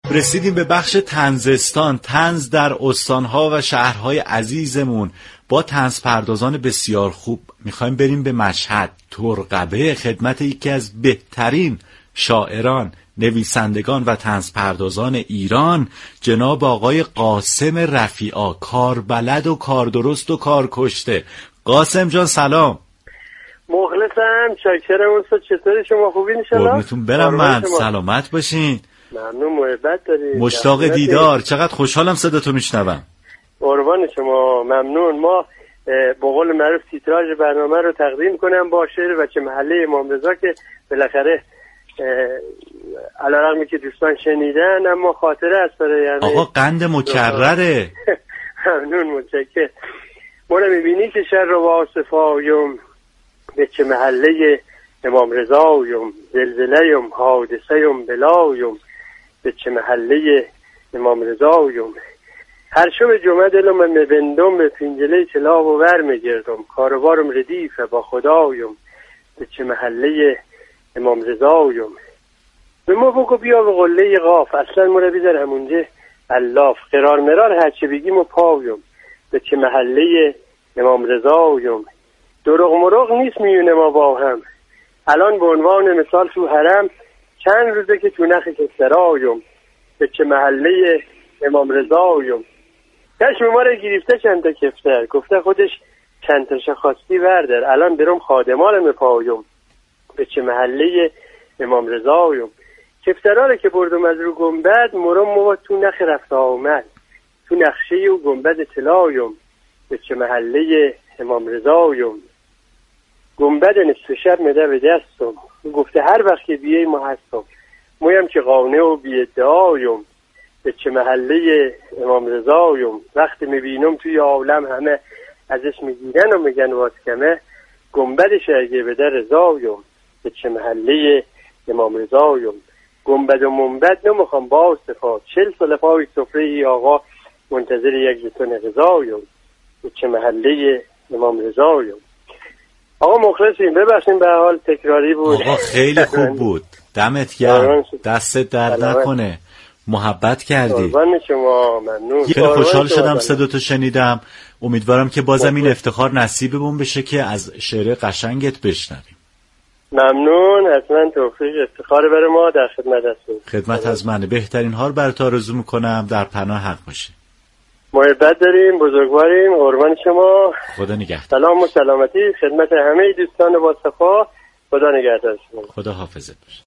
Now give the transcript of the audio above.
رسیدیم به بخش طنزستان، طنز در استانها و شهرهای عزیزمون با طنز پردازان بسیار خوب. میخوایم بریم به مشهد، ترقبه، خدمت یکی از بهترین شاعران، نویسندگان و طنز پردازان ایران، جناب آقای قاسم رفیعا، کاربلد و کاردرست و کارکشته. قاسم جان سلام. مخلصم، شاکرم استاد. چطوری شما؟ خوبین انشالله؟ قربونتون برم من. سلامت باشین. ممنون، محبت دارید. مشتاق دیدار. چقدر خوشحالم صداتو میشنوم. قربان شما، ممنون. ما به قول معروف تیتراژ برنامه رو تقدیم کنم با شعر بچه محله امام رضا که بالاخره علیرغمی که دوستان شنیدن اما خاطره است برای یعنی آقا قند مکرره. ممنون، متشکرم. ما رو میبینی که شر و واصفایم به چه محله امام رضایم، زلزله‌یم، حادثه‌یم، بلایم به چه محله امام رضایم. هر شب جمعه دلم مبندم به پنجله چلا و ور میگردم، کاروارم ردیفه با خدایم به چه محله امام رضایم. به ما بگو بیا به قله قاف، اصلا مرا بیزر همونجا الاف، قرار مرار هرچه بگیم و پایم به چه محله امام رضایم. دروغ مروغ نیست میونه ما با هم، الان به عنوان مثال تو حرم چند روزه که تو نخ کسرایم به چه محله امام رضایم. چشم ما رو گرفته چند تا کفتر، گفته خودش چند تا خواستی وردر، الان برم خادمانم پایم به چه محله امام رضایم. کفترها رو که بردم از رو گنبد، مرم ما تو نخ رفت آمد، تو نقشه و گنبد طلایم به چه محله امام رضایم. گنبد نصف شب مده به دستم، گفته هر وقت که بیایی ما هستم، مویم که قانع و بی‌ادعایم به چه محله امام رضایم. وقتی میبینم توی عالم همه ازش میگیرن و میگن واسکمه، گنبدش اگه به در رضایم به چه محله امام رضایم. گنبد و منبد نمیخوام با صفات، 40 سال پای سفره ای آقا منتظر یک زتون غذایم به چه محله امام رضایم. آقا مخلصیم، ببخشید به حال تکراری بود. آقا خیلی خوب بود، دمت گرم، دستت درد نکنه، محبت کردی. قربان شما، ممنون. خیلی خوشحال شدم صداتو شنیدم. امیدوارم که بازم این افتخار نصیبمون بشه که از شعر قشنگت بشنویم. ممنون، حتما توفیق افتخار برای ما، در خدمت هستیم. خدمت از منه. بهترین ها رو برات آرزو میکنم، در پناه حق باشی. محبت داریم، بزرگواریم، قربان شما. خدا نگهدار. سلام و سلامتی خدمت همه دوستان با صفا. خدا نگهدار شما. خدا حافظت باشه.